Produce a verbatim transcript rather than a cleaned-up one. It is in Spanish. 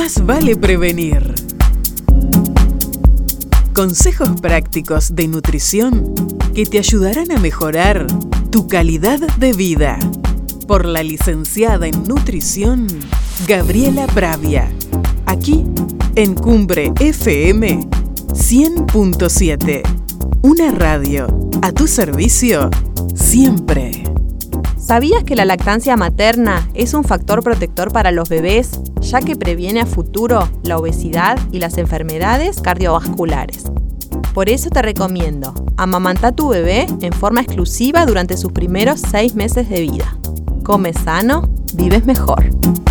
Más vale prevenir. Consejos prácticos de nutrición que te ayudarán a mejorar tu calidad de vida. Por la licenciada en nutrición, Gabriela Pravia. Aquí, en Cumbre F M cien punto siete. Una radio a tu servicio siempre. ¿Sabías que la lactancia materna es un factor protector para los bebés, ya que previene a futuro la obesidad y las enfermedades cardiovasculares? Por eso te recomiendo amamantar a tu bebé en forma exclusiva durante sus primeros seis meses de vida. Come sano, vives mejor.